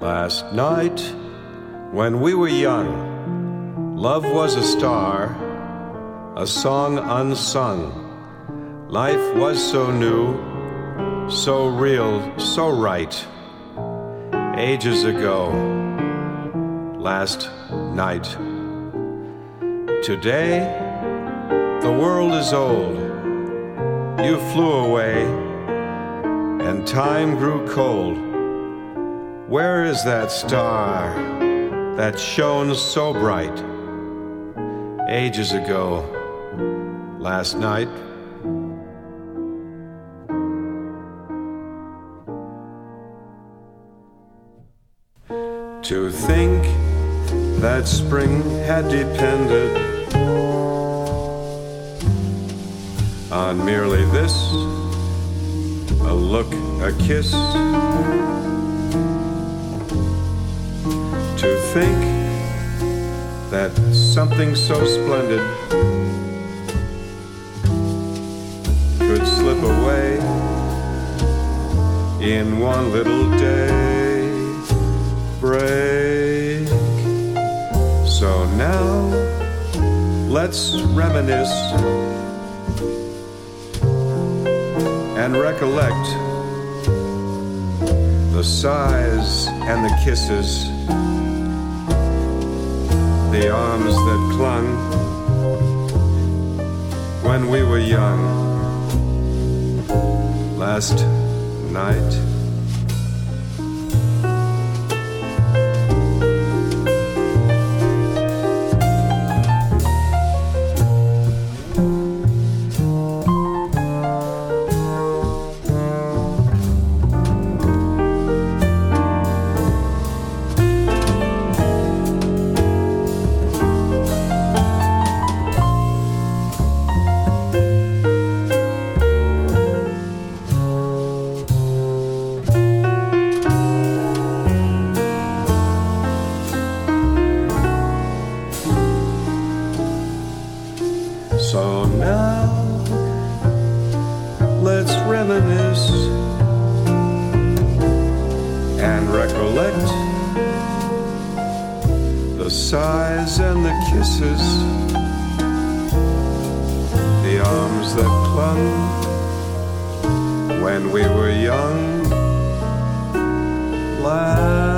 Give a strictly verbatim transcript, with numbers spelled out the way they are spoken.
Last night, when we were young, love was a star, a song unsung. Life was so new, so real, so right. Ages ago, last night. Today, the world is old. You flew away, and time grew cold. Where is that star that shone so bright ages ago, last night? To think that spring had depended on merely this, a look, a kiss. To think that something so splendid could slip away in one little day break. So now let's reminisce and recollect the sighs and the kisses, the arms that clung when we were young last night. So now, let's reminisce and recollect the sighs and the kisses, the arms that clung when we were young last